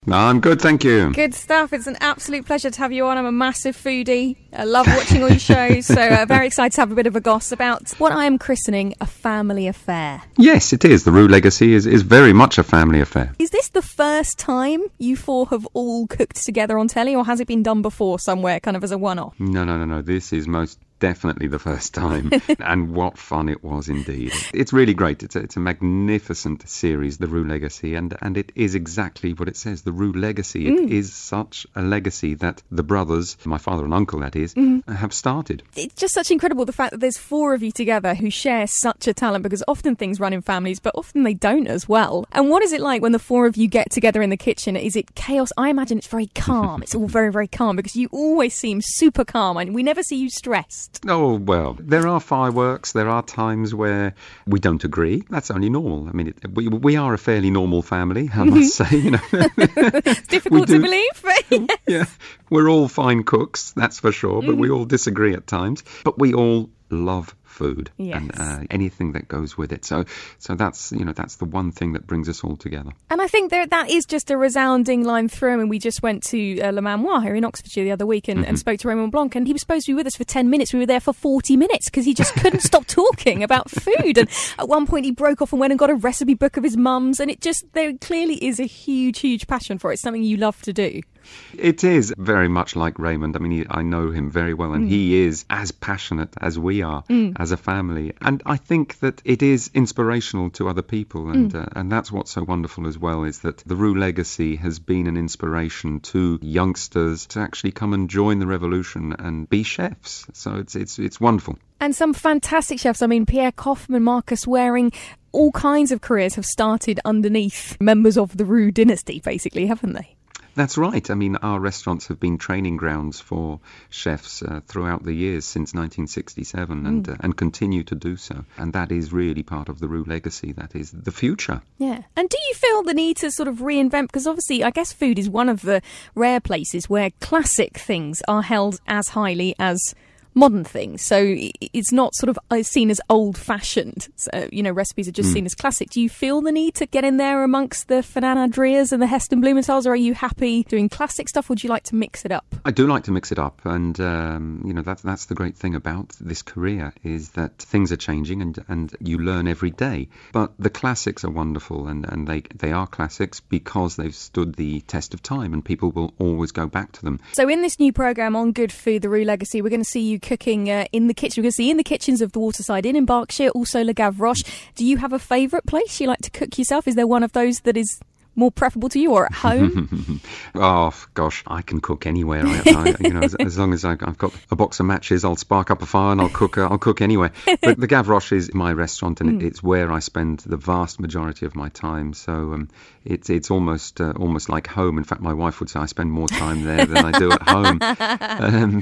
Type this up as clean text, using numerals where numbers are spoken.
I'm good, thank you. Good stuff. It's an absolute pleasure to have you on. I'm a massive foodie. I love watching all your shows, so very excited to have a bit of a goss about what I am christening a family affair. Yes, it is. The Roux Legacy is very much a family affair. Is this the first time you four have all cooked together on telly, or has it been done before somewhere, kind of as a one-off? No. This is most definitely the first time, and what fun it was indeed. It's really great. It's a magnificent series, The Roux Legacy, and it is exactly what it says, The Roux Legacy. It is such a legacy that the brothers, my father and uncle that is, have started. It's just such incredible, the fact that there's four of you together who share such a talent, because often things run in families, but often they don't as well. And what is it like when the four of you get together in the kitchen? Is it chaos? I imagine it's very calm. It's all very, very calm, because you always seem super calm and we never see you stressed. Oh, well, there are fireworks. There are times where we don't agree. That's only normal. I mean, we are a fairly normal family, I must say. It's difficult to believe. Yeah, we're all fine cooks, that's for sure, but we all disagree at times. But we all love food and anything that goes with it. So that's the one thing that brings us all together. And I think that is just a resounding line through. I mean, we just went to Le Manoir here in Oxfordshire the other week and spoke to Raymond Blanc, and he was supposed to be with us for 10 minutes. We were there for 40 minutes because he just couldn't stop talking about food. And at one point he broke off and went and got a recipe book of his mum's, and there clearly is a huge, huge passion for it. It's something you love to do. It is very much like Raymond. I mean, I know him very well, and he is as passionate as we are as a family. And I think that it is inspirational to other people, and that's what's so wonderful as well, is that the Roux Legacy has been an inspiration to youngsters to actually come and join the revolution and be chefs. So it's wonderful. And some fantastic chefs. I mean, Pierre Koffman, Marcus Waring, all kinds of careers have started underneath members of the Roux dynasty, basically, haven't they? That's right. I mean, our restaurants have been training grounds for chefs throughout the years since 1967 and continue to do so. And that is really part of the Roux Legacy. That is the future. Yeah. And do you feel the need to sort of reinvent? Because obviously, I guess food is one of the rare places where classic things are held as highly as modern things, so it's not sort of seen as old-fashioned. So, recipes are just seen as classic. Do you feel the need to get in there amongst the Fernand Adrias and the Heston Blumenthal's, or are you happy doing classic stuff? Or would you like to mix it up? I do like to mix it up, and that's the great thing about this career, is that things are changing and you learn every day. But the classics are wonderful, and they are classics because they've stood the test of time, and people will always go back to them. So in this new programme on Good Food, the Roux Legacy, we're going to see you cooking in the kitchen. We're going to see in the kitchens of the Waterside Inn in Berkshire, also Le Gavroche. Do you have a favourite place you like to cook yourself? Is there one of those that is more preferable to you, or at home? Oh gosh, I can cook anywhere. As long as I've got a box of matches, I'll spark up a fire and I'll cook anywhere. But the Gavroche is my restaurant, and it's where I spend the vast majority of my time. So it's almost like home. In fact, my wife would say I spend more time there than I do at home.